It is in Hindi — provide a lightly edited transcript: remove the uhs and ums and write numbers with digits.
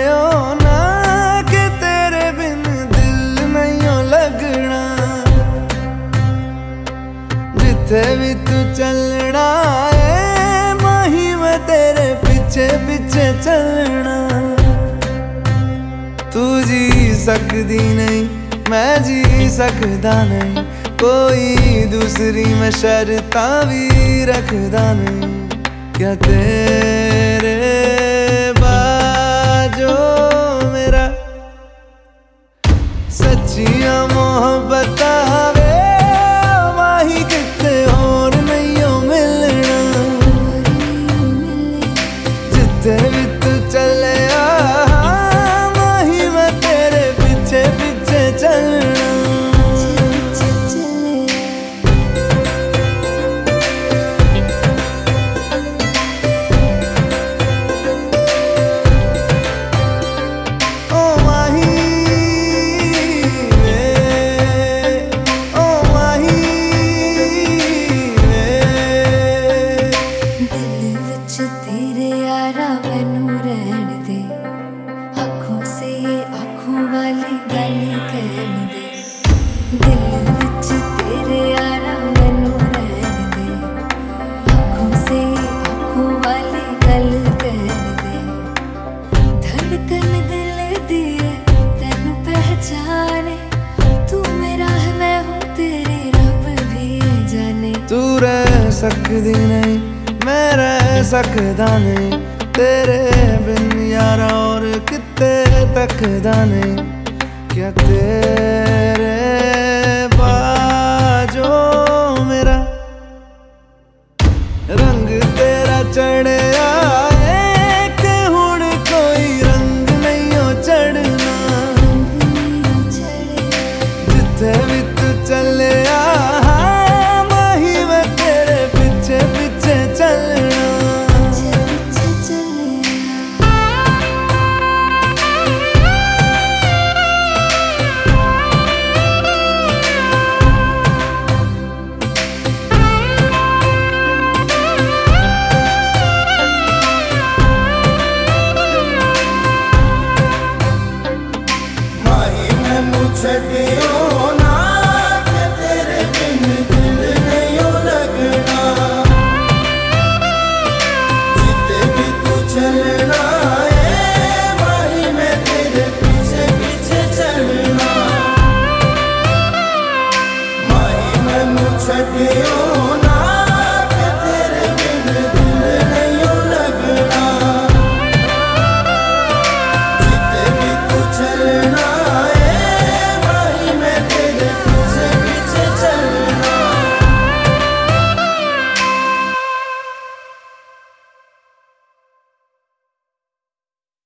हो ना कि तेरे बिन दिल नहीं हो लगना। जिथे भी तू चलना है माही मैं तेरे पीछे पीछे चलना। तू जी सकदी नहीं मैं जी सकदा नहीं, कोई दूसरी मैं शर्तां भी रखदा नहीं। क्या तेरे बाजो मेरा सच्चियां मोहब्बत वे माही किते और नहीं हो मिलना। जिथे भी तू चले माही मैं तेरे पीछे पीछे चलना। तेरे यारा मैनू रहन दे, आँखों से ये आँखों वाली गल कहन दे। दिल विच तेरे यारा मैनू रहन दे, आँखों से ये आँखों वाली गल कहन दे। धड़कन दिल दी तेनू पहचाने, तू मेरा है मैं हूँ तेरी रब भी जाने। तू रह सकदी नहीं मैं रह सकदा नहीं, तेरे बिन यारा और किते तकदा नहीं। क्या तेरे बाजो मेरा रंग तेरा चढ़े आए कि हुण कोई रंग नहीं हो चढ़ना। जिथे भी तू चले माही मैं तेरे पीछे पीछे चलना। छड़ियो ना कि तेरे बिन दिल नहीं हो लगना। जिते भी तू चलना है माही मैं तेरे पीछे पीछे चलना। माही मैनू छड़ियो